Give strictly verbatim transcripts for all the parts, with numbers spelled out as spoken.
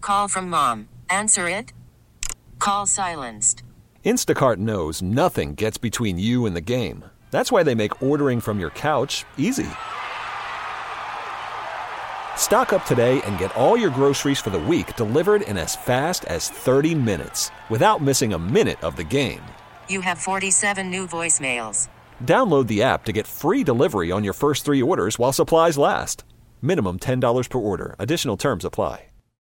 Call from mom. Answer it. Call silenced. Instacart knows nothing gets between you and the game. That's why they make ordering from your couch easy. Stock up today and get all your groceries for the week delivered in as fast as thirty minutes without missing a minute of the game. You have forty-seven new voicemails. Download the app to get free delivery on your first three orders while supplies last. Minimum ten dollars per order. Additional terms apply.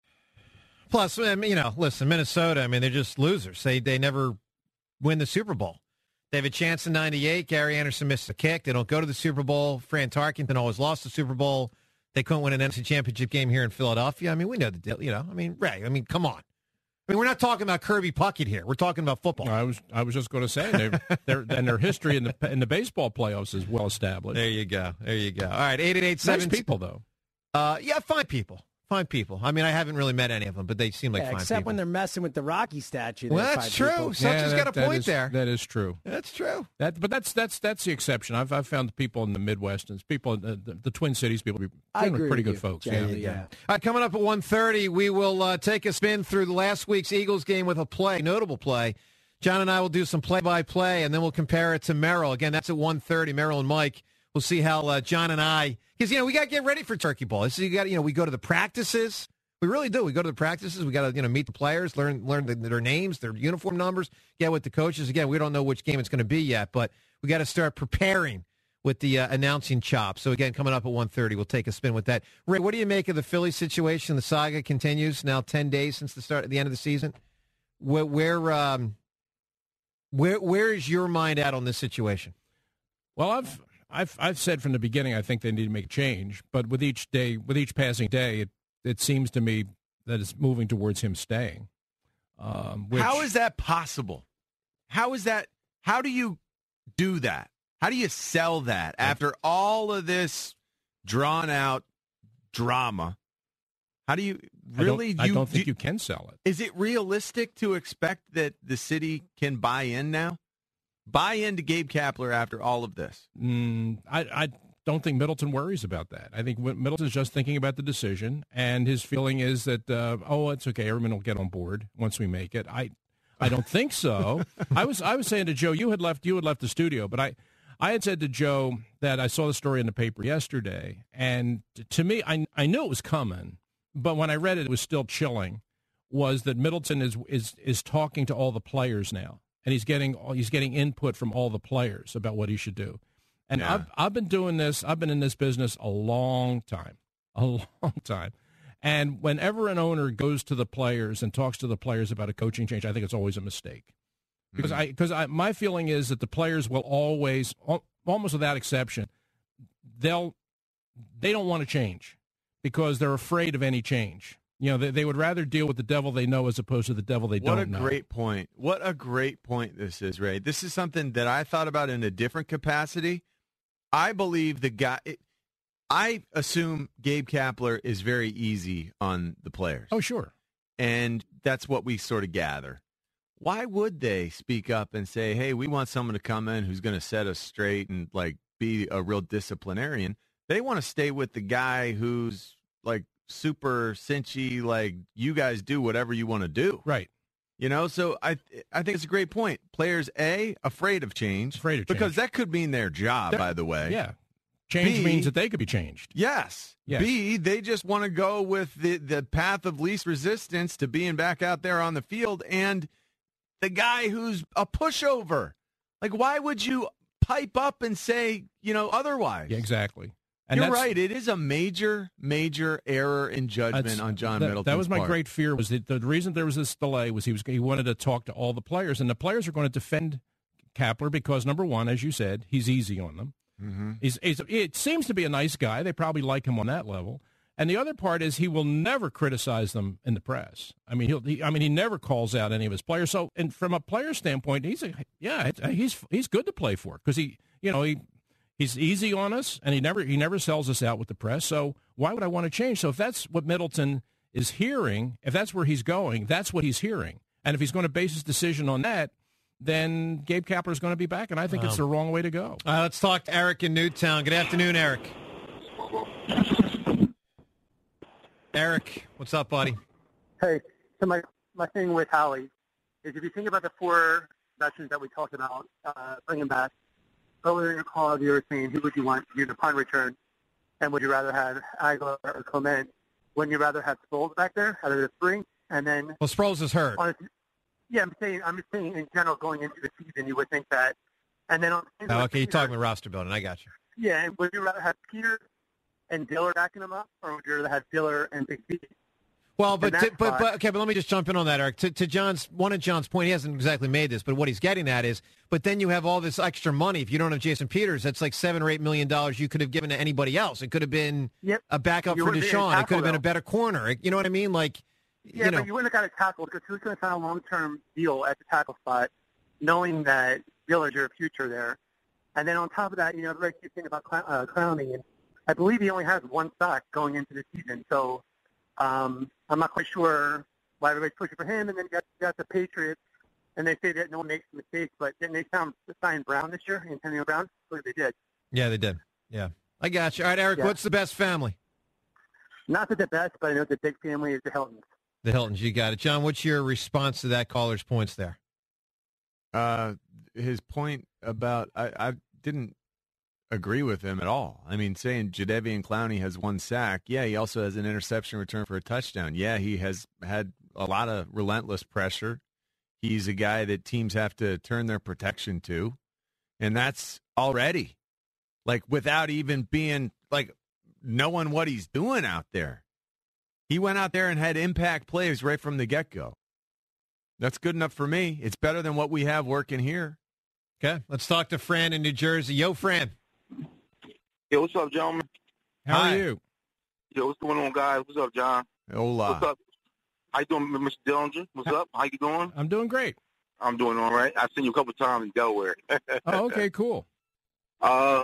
Plus, I mean, you know, listen, Minnesota, I mean, they're just losers. They they never win the Super Bowl. They have a chance in ninety-eight. Gary Anderson missed a kick. They don't go to the Super Bowl. Fran Tarkenton always lost the Super Bowl. They couldn't win an N F C Championship game here in Philadelphia. I mean, we know the deal, you know. I mean, Ray, I mean, come on. I mean, we're not talking about Kirby Puckett here. We're talking about football. I was I was just going to say, they're, they're, and their history in the in the baseball playoffs is well established. There you go. There you go. All right, eight eight eight seven. Nice people, though. Uh, yeah, fine people. Fine people. I mean, I haven't really met any of them, but they seem like yeah, fine except people. when they're messing with the Rocky statue. Well, that's true. People. Such yeah, has that, got a that point is, there. That is true. That's true. That, but that's that's that's the exception. I've I've found people in the Midwest and people in the, the, the Twin Cities, people be I agree pretty with good you, folks. yeah, Yeah. yeah. All right, coming up at one thirty, we will uh, take a spin through the last week's Eagles game with a play, notable play. John and I will do some play-by-play, and then we'll compare it to Merrill. Again, that's at one thirty. Merrill and Mike. We'll see how uh, John and I, because you know we got to get ready for Turkey Bowl. So you got you know we go to the practices. We really do. We go to the practices. We got to you know meet the players, learn learn the, their names, their uniform numbers, get with the coaches. Again, we don't know which game it's going to be yet, but we got to start preparing with the uh, announcing chop. So again, coming up at one thirty, we'll take a spin with that. Ray, what do you make of the Philly situation? The saga continues now ten days since the start at the end of the season. Where where um, where where is your mind at on this situation? Well, I've I've I've said from the beginning I think they need to make a change, but with each day, with each passing day, it it seems to me that it's moving towards him staying. Um, which, How is that possible? How is that? How do you do that? How do you sell that after all of this drawn out drama? How do you really? I don't, you, I don't think do, you can sell it. Is it realistic to expect that the city can buy in now? Buy into Gabe Kapler after all of this? Mm, I, I don't think Middleton worries about that. I think Middleton's just thinking about the decision, and his feeling is that, uh, oh, it's okay, everyone will get on board once we make it. I I don't think so. I was I was saying to Joe, you had left you had left the studio, but I, I had said to Joe that I saw the story in the paper yesterday, and to me, I I knew it was coming, but when I read it, it was still chilling, was that Middleton is is is talking to all the players now, and he's getting he's getting input from all the players about what he should do. And yeah. I've I've been doing this. I've been in this business a long time, a long time. And whenever an owner goes to the players and talks to the players about a coaching change, I think it's always a mistake. Because mm-hmm. I because I my feeling is that the players will always, almost without exception, they'll they don't want to change because they're afraid of any change. You know, they, they would rather deal with the devil they know as opposed to the devil they what don't know. What a great point. What a great point this is, Ray. This is something that I thought about in a different capacity. I believe the guy it, I assume Gabe Kapler is very easy on the players. Oh, sure. And that's what we sort of gather. Why would they speak up and say, hey, we want someone to come in who's going to set us straight and, like, be a real disciplinarian? They want to stay with the guy who's, like, super cinchy, like, you guys do whatever you want to do. Right. You know, so I I think it's a great point. Players, A, afraid of change. Afraid of change. Because that could mean their job, They're, by the way. Yeah. Change B, means that they could be changed. Yes. yes. B, they just want to go with the, the path of least resistance to being back out there on the field. And the guy who's a pushover. Like, why would you pipe up and say, you know, otherwise? Yeah, exactly. And You're right. It is a major, major error in judgment on John that, Middleton's That was my part. great fear. Was that the reason there was this delay was he was he wanted to talk to all the players, and the players are going to defend Kapler because, number one, as you said, he's easy on them. Mm-hmm. He's, he's it seems to be a nice guy. They probably like him on that level. And the other part is he will never criticize them in the press. I mean, he'll. He, I mean, he never calls out any of his players. So, and from a player standpoint, he's a, yeah, he's he's good to play for because he, you know, he. He's easy on us, and he never he never sells us out with the press. So why would I want to change? So if that's what Middleton is hearing, if that's where he's going, that's what he's hearing. And if he's going to base his decision on that, then Gabe Kapler is going to be back, and I think wow. it's the wrong way to go. Uh, let's talk to Eric in Newtown. Good afternoon, Eric. Eric, what's up, buddy? Hey, so my, my thing with Howie is if you think about the four veterans that we talked about uh, bringing back, earlier in your call, you were saying who would you want to do the punt return, and would you rather have Aguilar or Clement? Wouldn't you rather have Sproles back there out of the three? And then, Well, Sproles is hurt. honestly, yeah, I'm saying I'm just saying in general going into the season, you would think that. And then on Oh, okay, you're talking about roster building. I got you. Yeah, and would you rather have Peter and Diller backing him up, or would you rather have Diller and Big C? Well, but, And to, that's but why- but okay, but let me just jump in on that, Eric. To, to John's one of John's point, he hasn't exactly made this, but what he's getting at is, but then you have all this extra money. If you don't have Jason Peters, that's like seven or eight million dollars you could have given to anybody else. It could have been Yep. a backup You for wouldn't be a Deshaun. It tackle, could have been a though. better corner. You know what I mean? Like, Yeah, you know, but you wouldn't have got a tackle because who's going to sign a long-term deal at the tackle spot, knowing that Diller's your future there. And then on top of that, you know, everybody keeps thinking about Clown- uh, Clowney, and I believe he only has one sack going into the season. So um, I'm not quite sure why everybody's pushing for him. And then you got, you got the Patriots, and they say that no one makes mistakes, but didn't they sound sign Brown this year, Antonio Brown? I believe they did. yeah, they did. Yeah, I got you. All right, Eric, Yeah. what's the best family? Not that the best, but I know the big family is the Hiltons. The Hiltons. You got it, John. What's your response to that caller's points there? Uh, his point about I, I didn't agree with him at all. I mean, saying Jadeveon Clowney has one sack. Yeah, he also has an interception return for a touchdown. Yeah, he has had a lot of relentless pressure. He's a guy that teams have to turn their protection to, and that's already like without even being like knowing what he's doing out there. He went out there and had impact plays right from the get-go. That's good enough for me. It's better than what we have working here. Okay, let's talk to Fran in New Jersey. Yo, Fran. Yo, what's up, gentlemen? How Hi. are you? Yo, what's going on, guys? What's up, John? Hola. What's up? How you doing, Mister Dillinger? What's up? How you doing? I'm doing great. I'm doing all right. I've seen you a couple of times in Delaware. Oh, okay, cool. uh,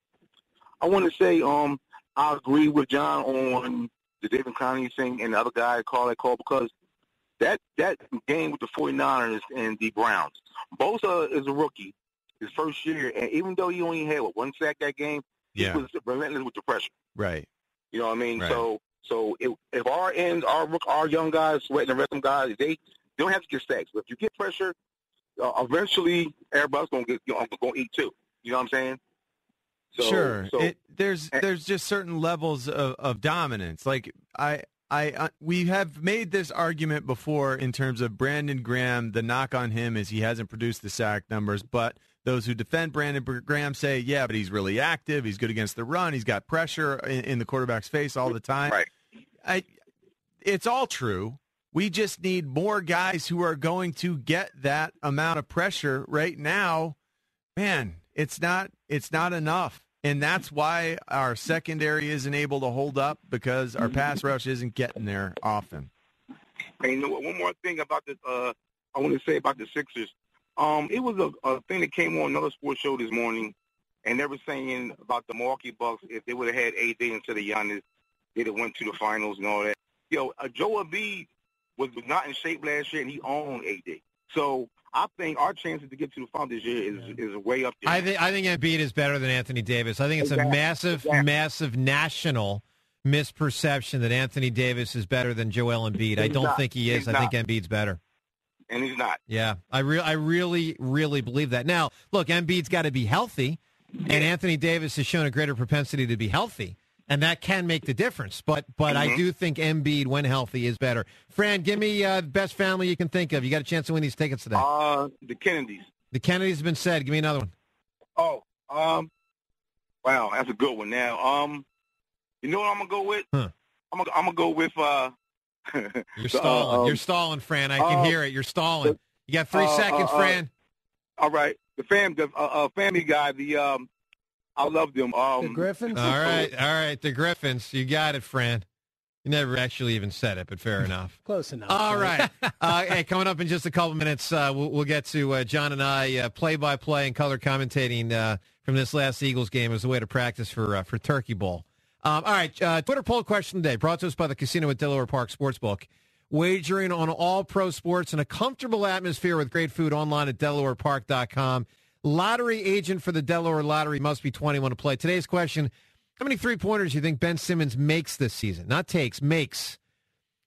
I want to say um, I agree with John on the David Clowney thing and the other guy call that call because that that game with the 49ers and the Browns, Bosa is a rookie, his first year, and even though he only had what, one sack that game, Yeah. he was relentless with the pressure. Right. You know what I mean? Right. So, so if, if our ends, our our young guys, sweating the rest of them guys, they, they don't have to get sacks. But if you get pressure, uh, eventually everybody's gonna get you know, gonna eat too. You know what I'm saying? So, sure. So, it, there's and- there's just certain levels of, of dominance. Like I I uh, we have made this argument before in terms of Brandon Graham. The knock on him is he hasn't produced the sack numbers, but those who defend Brandon Graham say, yeah, but he's really active. He's good against the run. He's got pressure in, in the quarterback's face all the time. Right. I, it's all true. We just need more guys who are going to get that amount of pressure right now. Man, it's not it's not enough. And that's why our secondary isn't able to hold up because our pass rush isn't getting there often. And you know what? One more thing about the uh, I want to say about the Sixers. Um, it was a, a thing that came on another sports show this morning, and they were saying about the Milwaukee Bucks, if they would have had A D instead of Giannis, they'd have went to the finals and all that. Yo, uh, Joel Embiid was not in shape last year, and he owned A D. So I think our chances to get to the finals this year is is way up there. I think I think Embiid is better than Anthony Davis. I think it's Exactly. a massive, Exactly. massive national misperception that Anthony Davis is better than Joel Embiid. I He's don't not. think he is. He's I think not. Embiid's better. and he's not. Yeah, I re- I really, really believe that. Now, look, Embiid's got to be healthy, and Anthony Davis has shown a greater propensity to be healthy, and that can make the difference. But but I Mhm. do think Embiid, when healthy, is better. Fran, give me uh, the best family you can think of. You got a chance to win these tickets today. Uh, the Kennedys. The Kennedys have been said. Give me another one. Oh, um, wow, that's a good one. Now, um, you know what I'm gonna go with? Huh. I'm gonna I'm gonna go with uh. You're stalling. um, You're stalling, Fran. I can uh, hear it. You're stalling. You got three uh, seconds, uh, uh, Fran. All right, the fam, the uh, uh, Family Guy. The um, I love them. Um, The Griffins? All right, all right. The Griffins. You got it, Fran. You never actually even said it, but fair enough. Close enough. All right. Uh, hey, coming up in just a couple minutes, uh, we'll, we'll get to uh, John and I uh, play-by-play and color commentating uh, from this last Eagles game as a way to practice for uh, for Turkey Bowl. Um, all right, uh, Twitter poll question today brought to us by the Casino at Delaware Park Sportsbook. Wagering on all pro sports in a comfortable atmosphere with great food online at Delaware Park dot com. Lottery agent for the Delaware Lottery must be twenty-one to play. Today's question, how many three-pointers do you think Ben Simmons makes this season? Not takes, makes.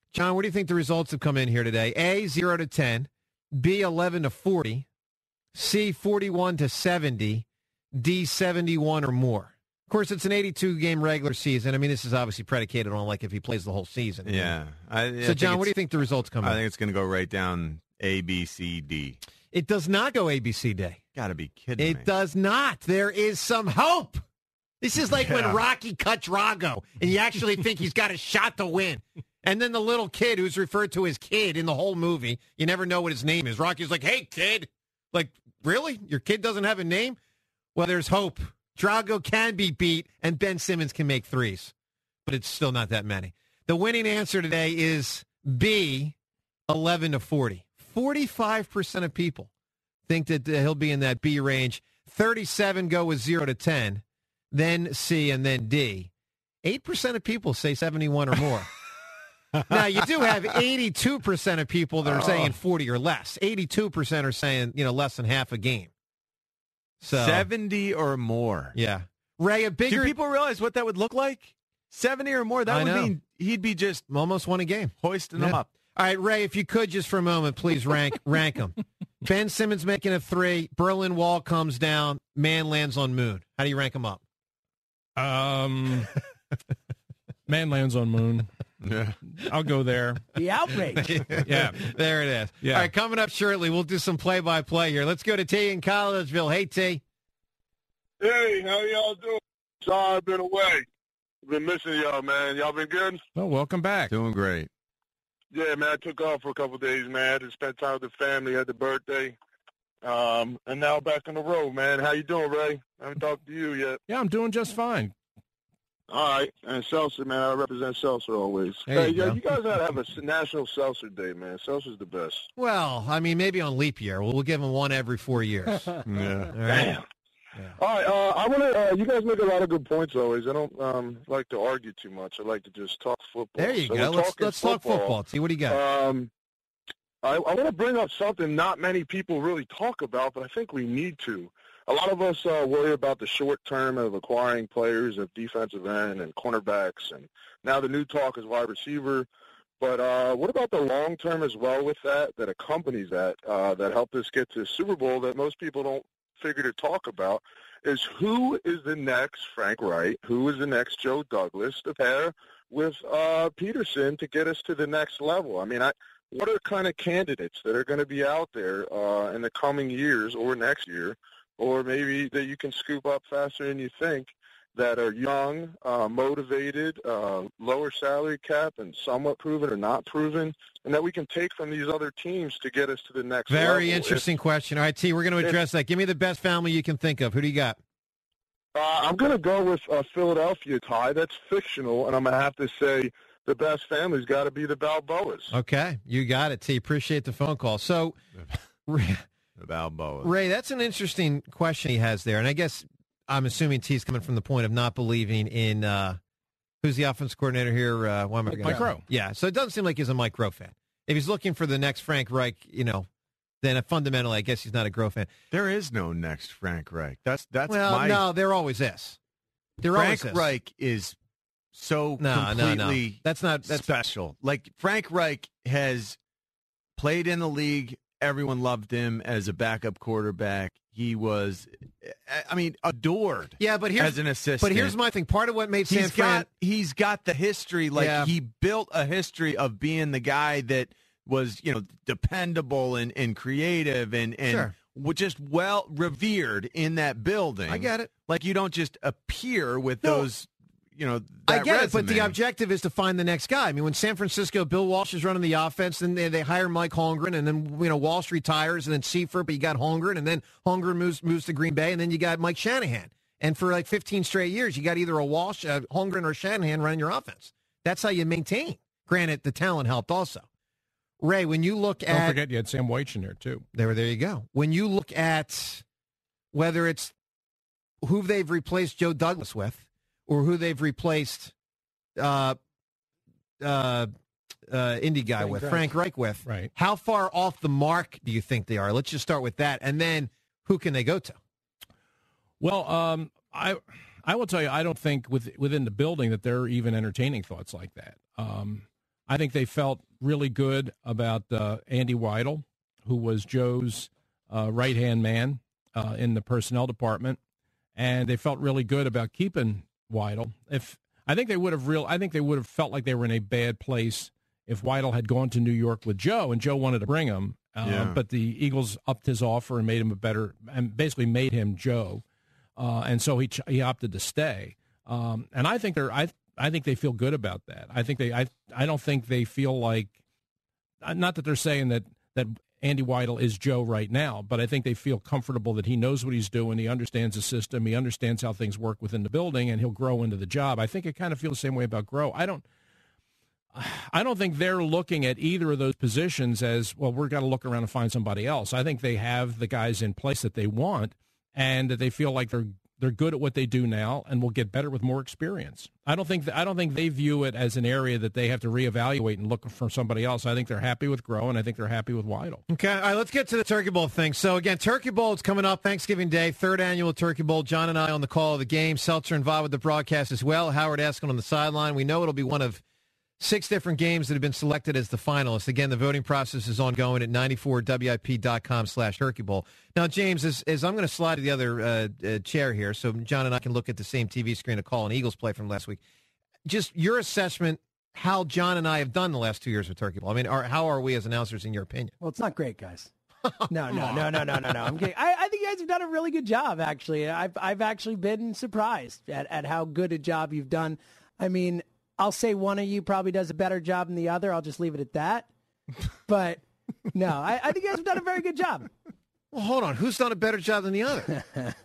John, what do you think the results have come in here today? A, zero to ten. B, eleven to forty. C, forty-one to seventy. D, seventy-one or more. Of course, it's an eighty-two game regular season. I mean, this is obviously predicated on, like, if he plays the whole season. Yeah. I, I so, John, what do you think the results come in? I think it's going to go right down A, B, C, D. It does not go A B C D. Got to be kidding It me. does not. There is some hope. This is like Yeah. when Rocky cut Drago, and you actually think he's got a shot to win. And then the little kid who's referred to as kid in the whole movie, you never know what his name is. Rocky's like, hey, kid. Like, really? Your kid doesn't have a name? Well, there's hope. Drago can be beat, and Ben Simmons can make threes. But it's still not that many. The winning answer today is B, eleven to forty. forty-five percent of people think that uh, he'll be in that B range. thirty-seven go with zero to ten. Then C, and then D. eight percent of people say seventy-one or more. Now, you do have eighty-two percent of people that are saying forty or less. eighty-two percent are saying, you know, less than half a game. So seventy or more. Yeah. Ray, a bigger... Do people realize what that would look like? seventy or more? That I would know. mean he'd be just almost won a game. hoisting Yeah. them up. All right, Ray, if you could just for a moment, please rank rank them. Ben Simmons making a three. Berlin Wall comes down. Man lands on moon. How do you rank them up? Um, man lands on moon. Yeah. I'll go there. The outrage. Yeah. There it is. Yeah. All right, coming up shortly, we'll do some play-by-play here. Let's go to T in Collegeville. Hey, T. Hey, how y'all doing? Sorry I've been away. Been missing y'all, man. Y'all been good? Well, welcome back. Doing great. Yeah, man, I took off for a couple of days, man. I had to spend time with the family, had the birthday. Um, and now back on the road, man. How you doing, Ray? I haven't talked to you yet. Yeah, I'm doing just fine. All right. And Seltzer, man, I represent Seltzer always. There hey, you yeah, go. you guys gotta have a s- National Seltzer Day, man. Seltzer's the best. Well, I mean, maybe on leap year. We'll, we'll give him one every four years. All Yeah. right? Damn. All right, uh, I want to. Uh, you guys make a lot of good points always. I don't um, like to argue too much. I like to just talk football. There you So go. we're Let's talking let's talk football. T, what do you got? Um, I, I want to bring up something not many people really talk about, but I think we need to. A lot of us uh, worry about the short term of acquiring players of defensive end and cornerbacks, and now the new talk is wide receiver. But uh, what about the long term as well with that, that accompanies that, uh, that helped us get to the Super Bowl that most people don't figure to talk about, is who is the next Frank Wright, who is the next Joe Douglas to pair with uh, Peterson to get us to the next level? I mean, I, what are kind of candidates that are going to be out there uh, in the coming years or next year, or maybe that you can scoop up faster than you think, that are young, uh, motivated, uh, lower salary cap, and somewhat proven or not proven, and that we can take from these other teams to get us to the next level? Very interesting If- question. All right, T, we're going to if- address that. Give me the best family you can think of. Who do you got? Uh, I'm going to go with a Philadelphia tie. That's fictional, and I'm going to have to say the best family's got to be the Balboas. Okay, you got it, T. Appreciate the phone call. So, Ray, The Balboa. Ray, that's an interesting question he has there, and I guess I'm assuming T's coming from the point of not believing in uh, who's the offense coordinator here. Uh, why am I Mike forgetting? Rowe. Yeah, so it doesn't seem like he's a Mike Rowe fan. If he's looking for the next Frank Reich, you know, then fundamentally, I guess he's not a Rowe fan. There is no next Frank Reich. That's that's well, my no, there always is. There Frank always is. Reich is so No, no, completely no. That's not that's special. Like Frank Reich has played in the league. Everyone loved him as a backup quarterback. He was, I mean, adored. Yeah, but here's as an assistant. But here's my thing. Part of what made San he's Fran. got he's got the history. Like Yeah. he built a history of being the guy that was, you know, dependable and, and creative and and Sure. w- just well revered in that building. I get it. Like you don't just appear with No. those, you know. I that get it, but the resume. objective is to find the next guy. I mean, when San Francisco, Bill Walsh is running the offense, then they, they hire Mike Holmgren, and then you know Walsh retires, and then Seifert, but you got Holmgren, and then Holmgren moves moves to Green Bay, and then you got Mike Shanahan. And for like fifteen straight years, you got either a Walsh, uh, Holmgren, or Shanahan running your offense. That's how you maintain. Granted, the talent helped also. Ray, when you look Don't at forget you had Sam White in there, too. there, there you go. When you look at whether it's who they've replaced Joe Douglas with, or who they've replaced uh, uh, uh, Indy guy Frank with, Reich. Frank Reich with, Right. how far off the mark do you think they are? Let's just start with that, and then who can they go to? Well, um, I I will tell you, I don't think with, within the building that they're even entertaining thoughts like that. Um, I think they felt really good about uh, Andy Weidel, who was Joe's uh, right-hand man uh, in the personnel department, and they felt really good about keeping Weidel. If I think they would have real, I think they would have felt like they were in a bad place if Weidel had gone to New York with Joe, and Joe wanted to bring him. Uh, Yeah. But the Eagles upped his offer and made him a better, and basically made him Joe, uh, and so he he opted to stay. Um, and I think they're I I think they feel good about that. I think they I I don't think they feel like, not that they're saying that that Andy Weidel is Joe right now, but I think they feel comfortable that he knows what he's doing. He understands the system. He understands how things work within the building, and he'll grow into the job. I think it kind of feels the same way about Groh. I don't. I don't think they're looking at either of those positions as, well, we're got to look around and find somebody else. I think they have the guys in place that they want, and that they feel like they're they're good at what they do now and will get better with more experience. I don't think I don't think they view it as an area that they have to reevaluate and look for somebody else. I think they're happy with Groh, and I think they're happy with Weidel. Okay, all right, let's get to the Turkey Bowl thing. So, again, Turkey Bowl is coming up, Thanksgiving Day, third annual Turkey Bowl. John and I on the call of the game. Seltzer involved with the broadcast as well. Howard Askin on the sideline. We know it'll be one of six different games that have been selected as the finalists. Again, the voting process is ongoing at ninety-four W I P dot com slash Turkey Bowl. Now, James, as, as I'm going to slide to the other uh, uh, chair here, so John and I can look at the same T V screen to call an Eagles play from last week. Just your assessment, how John and I have done the last two years with Turkey Bowl. I mean, are, how are we as announcers in your opinion? Well, it's not great, guys. No, no, no, no, no, no, no. I'm kidding. I, I think you guys have done a really good job, actually. I've I've actually been surprised at, at how good a job you've done. I mean, I'll say one of you probably does a better job than the other. I'll just leave it at that. But, no, I, I think you guys have done a very good job. Well, hold on. Who's done a better job than the other?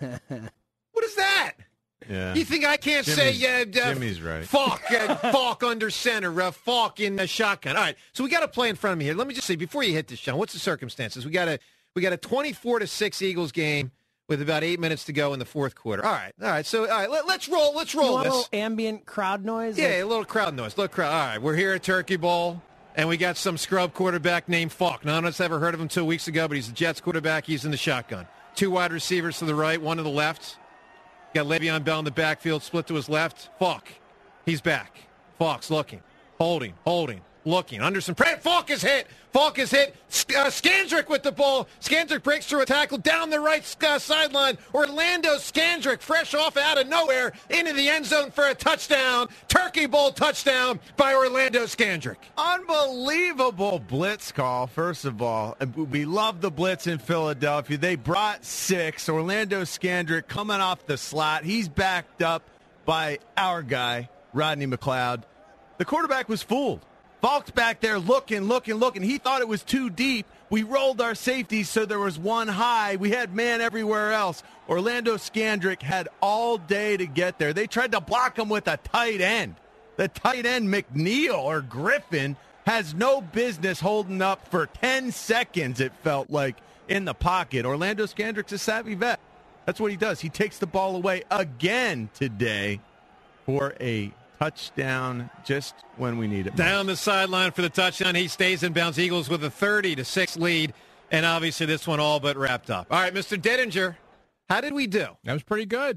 What is that? Yeah. You think I can't Jimmy's- say uh, uh, Jimmy's right. Falk, uh, Falk under center, uh, Falk in the shotgun. All right, so we got a play in front of me here. Let me just see, before you hit this, John, what's the circumstances? We got a we got a twenty-four to six Eagles game with about eight minutes to go in the fourth quarter. All right, all right. So, all right, let, let's roll. Let's You roll want a this. little ambient crowd noise? Yeah, Like- a little crowd noise. Little crowd. All right, we're here at Turkey Bowl, and we got some scrub quarterback named Falk. None of us ever heard of him two weeks ago, but he's the Jets quarterback. He's in the shotgun. Two wide receivers to the right, one to the left. Got Le'Veon Bell in the backfield, split to his left. Falk, he's back. Falk's looking, holding, holding, looking. Under some pressure. Falk is hit. Falk is hit. Uh, Skandrick with the ball. Skandrick breaks through a tackle down the right uh, sideline. Orlando Skandrick, fresh off out of nowhere, into the end zone for a touchdown. Turkey Bowl touchdown by Orlando Skandrick. Unbelievable blitz call, first of all. We love the blitz in Philadelphia. They brought six. Orlando Skandrick coming off the slot. He's backed up by our guy, Rodney McLeod. The quarterback was fooled. Falk's back there looking, looking, looking. He thought it was too deep. We rolled our safeties so there was one high. We had man everywhere else. Orlando Skandrick had all day to get there. They tried to block him with a tight end. The tight end, McNeil or Griffin, has no business holding up for ten seconds, it felt like, in the pocket. Orlando Skandrick's a savvy vet. That's what he does. He takes the ball away again today for a touchdown just when we need it. Down the sideline for the touchdown. He stays in bounds. Eagles with a thirty to six lead, and obviously this one all but wrapped up. All right, Mister Dittinger, how did we do? That was pretty good.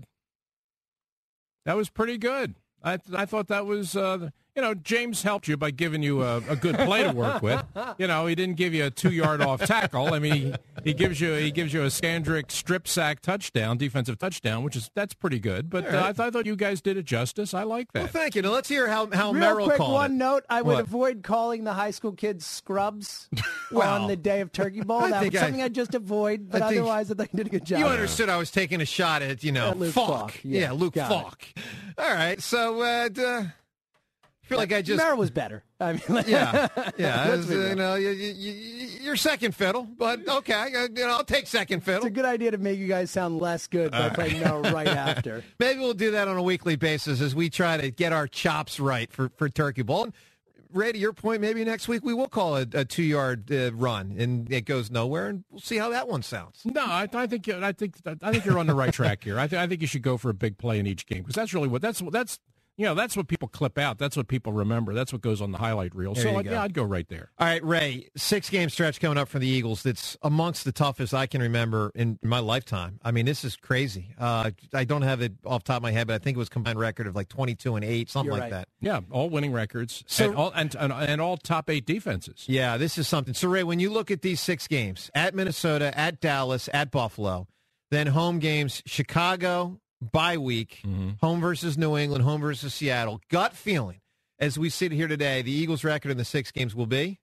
That was pretty good. I th- I thought that was, uh, you know, James helped you by giving you a, a good play to work with. You know, he didn't give you a two-yard off tackle. I mean, he, he gives you he gives you a Skandrick strip sack touchdown, defensive touchdown, which is that's pretty good. But Right. uh, I, th- I thought you guys did it justice. I like that. Well, thank you. Now let's hear how how Real Merrill quick, called one it. note: I would What? avoid calling the high school kids scrubs Well, on the day of Turkey Bowl. I That think was I- something I just avoid. But I think- otherwise, I think you did a good job. You understood I was taking a shot at, you know, At Luke Falk. Falk. Yeah, Yeah, Luke got it. Falk. All right, so uh, d- uh, I feel like I just... Merrill was better. I mean, Yeah, yeah. Let's it's, be uh, real. you know, you, you, you, you're second fiddle, but okay, I, you know, I'll take second It's fiddle. a good idea to make you guys sound less good by playing no right after. Maybe we'll do that on a weekly basis as we try to get our chops right for, for Turkey Bowl. And Ray, to your point, maybe next week we will call it a two-yard uh, run, and it goes nowhere, and we'll see how that one sounds. No, I, I think I think I think you're on the right track here. I, th- I think you should go for a big play in each game because that's really what that's that's You know, that's what people clip out. That's what people remember. That's what goes on the highlight reel. There so, you like, go. yeah, I'd go right there. All right, Ray, six-game stretch coming up for the Eagles. That's amongst the toughest I can remember in my lifetime. I mean, this is crazy. Uh, I don't have it off the top of my head, but I think it was a combined record of like twenty-two and eight, something You're like right. that. Yeah, all winning records So- and, all, and, and, and all top eight defenses. Yeah, this is something. So, Ray, when you look at these six games, at Minnesota, at Dallas, at Buffalo, then home games, Chicago, bye week, Mm-hmm. home versus New England, home versus Seattle, gut feeling, as we sit here today, the Eagles' record in the six games will be?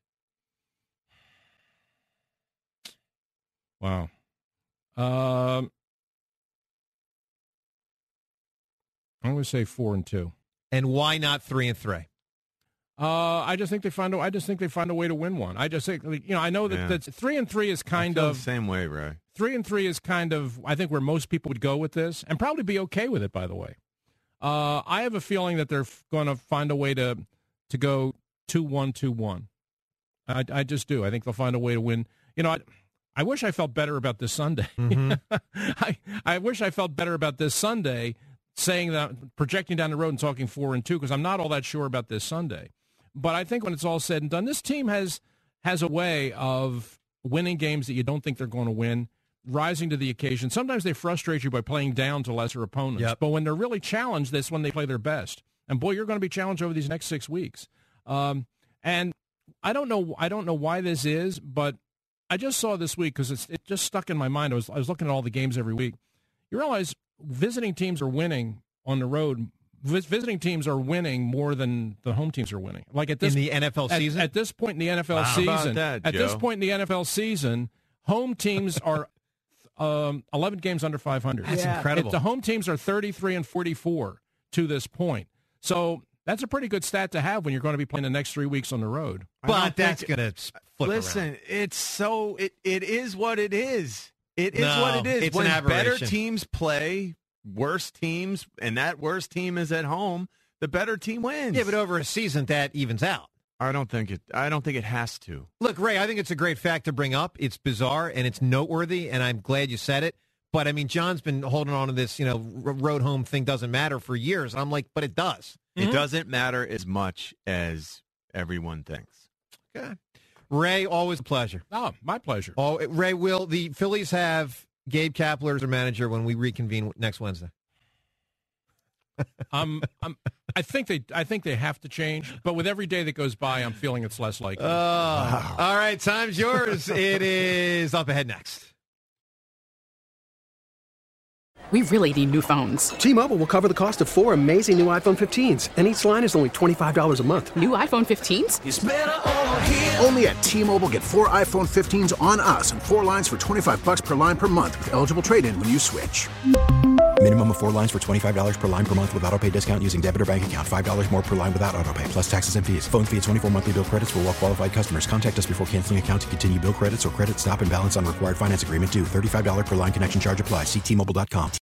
Wow. Um, I'm going to say four and two. And why not three and three? Uh, I just think they find a. I just think they find a way to win one. I just think, like, you know, I know that, Yeah. that three and three is kind I feel of the same way, Ray. three and three is kind of, I think, where most people would go with this, and probably be okay with it. By the way, uh, I have a feeling that they're going to find a way to to go two one two one. I, I just do. I think they'll find a way to win. You know, I, I wish I felt better about this Sunday. Mm-hmm. I I wish I felt better about this Sunday, saying that, projecting down the road and talking four and two, because I'm not all that sure about this Sunday. But I think when it's all said and done, this team has has a way of winning games that you don't think they're going to win, rising to the occasion. Sometimes they frustrate you by playing down to lesser opponents. Yep. But when they're really challenged, that's when they play their best. And boy, you're going to be challenged over these next six weeks. Um, and I don't know, I don't know why this is, but I just saw this week because it's it just stuck in my mind. I was I was looking at all the games every week. You realize visiting teams are winning on the road. Vis- visiting teams are winning more than the home teams are winning. Like at this In the N F L at, season? at this point in the N F L Wow. How about season, that, at this Joe? point in the N F L season, home teams are um, eleven games under five hundred. That's Yeah. incredible. The home teams are thirty-three and forty-four to this point. So that's a pretty good stat to have when you're going to be playing the next three weeks on the road. I don't But that's think- going to flip Listen, around. it's so it it is what it is. It is No, what it is. it's when an better aberration. teams play worse teams, and that worst team is at home, the better team wins. Yeah, but over a season, that evens out. I don't think it. I don't think it has to. Look, Ray, I think it's a great fact to bring up. It's bizarre and it's noteworthy, and I'm glad you said it. But, I mean, John's been holding on to this, you know, r- road home thing doesn't matter for years. And I'm like, but it does. It doesn't matter as much as everyone thinks. Okay. Ray, always a pleasure. Oh, my pleasure. Oh, Ray, will the Phillies have Gabe Kapler as their manager when we reconvene next Wednesday? Um, um, I think they, I think they have to change. But with every day that goes by, I'm feeling it's less likely. Oh, all right, time's yours. It is up ahead next. We really need new phones. T-Mobile will cover the cost of four amazing new iPhone fifteens, and each line is only twenty-five dollars a month. New iPhone fifteens? It's better over here. Only at T-Mobile, get four iPhone fifteens on us and four lines for twenty-five bucks per line per month with eligible trade-in when you switch. Minimum of four lines for twenty-five dollars per line per month with autopay discount using debit or bank account. five dollars more per line without autopay, plus taxes and fees. Phone fee at twenty-four monthly bill credits for well-qualified customers. Contact us before canceling account to continue bill credits or credit stop and balance on required finance agreement due. thirty-five dollars per line connection charge applies. See T Mobile dot com.